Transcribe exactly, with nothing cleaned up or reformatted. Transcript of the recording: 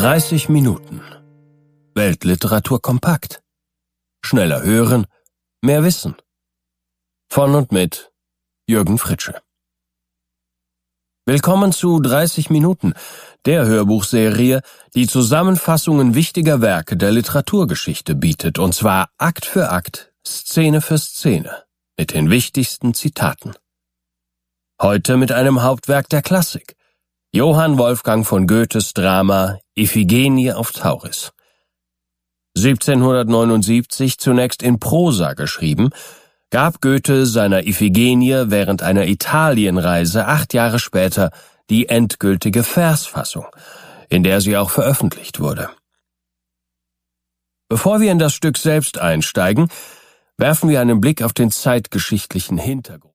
dreißig Minuten. Weltliteratur kompakt. Schneller hören, mehr wissen. Von und mit Jürgen Fritsche. Willkommen zu dreißig Minuten, der Hörbuchserie, die Zusammenfassungen wichtiger Werke der Literaturgeschichte bietet, und zwar Akt für Akt, Szene für Szene, mit den wichtigsten Zitaten. Heute mit einem Hauptwerk der Klassik, Johann Wolfgang von Goethes Drama Iphigenie auf Tauris. siebzehnhundertneunundsiebzig zunächst in Prosa geschrieben, gab Goethe seiner Iphigenie während einer Italienreise acht Jahre später die endgültige Versfassung, in der sie auch veröffentlicht wurde. Bevor wir in das Stück selbst einsteigen, werfen wir einen Blick auf den zeitgeschichtlichen Hintergrund.